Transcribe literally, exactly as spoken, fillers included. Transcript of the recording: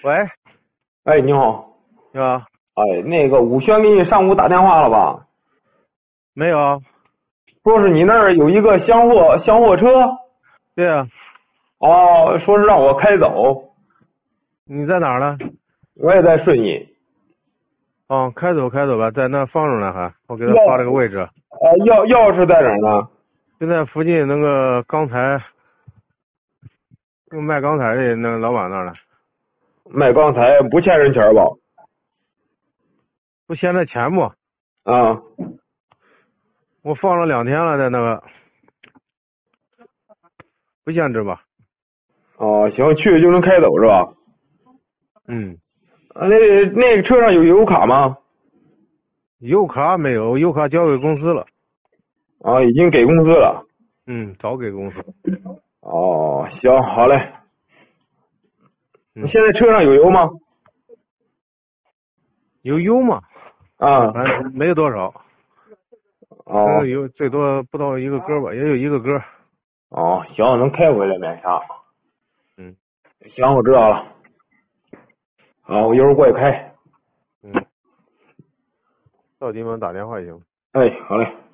喂， 哎，你好。 你好， 哎，那个武轩给你上午打电话了吧？ 没有？ 说是你那儿有一个厢货厢货车。 对啊， 哦，说是让我开走。 你在哪儿呢？ 我也在顺义。 哦，开走开走吧，在那放着呢还，我给他钥发了个位置。 呃，钥钥匙在哪儿呢？ 就在附近那个钢材，那个卖钢材的那个老板那儿呢。 卖钢材不欠人钱吧？ 不嫌他钱不？ 啊。 我放了两天了，在那个，不限制吧？ 哦，行，去就能开走是吧？ 嗯， 啊，那那个车上有油卡吗？ 油卡没有，油卡交给公司了。 啊，已经给公司了。 嗯，早给公司。 哦，行，好嘞。 嗯， 现在车上有油吗？ 有油吗？ 啊。 反正没有多少， 哦。 嗯，有最多不到一个格吧，也有一个格。 哦，行，能开回来没啥。 嗯。 行，我知道了。好，我一会儿过去开。 嗯。到地方打电话行。 哎，好嘞。